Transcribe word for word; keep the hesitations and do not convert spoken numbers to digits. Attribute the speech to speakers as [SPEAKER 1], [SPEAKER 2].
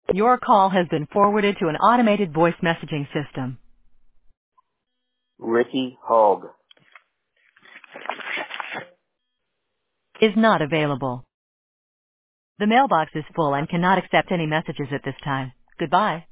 [SPEAKER 1] Your call has been forwarded to an automated voice messaging system.
[SPEAKER 2] Ricky Hogg.
[SPEAKER 1] Is not available. The mailbox is full and cannot accept any messages at this time. Goodbye.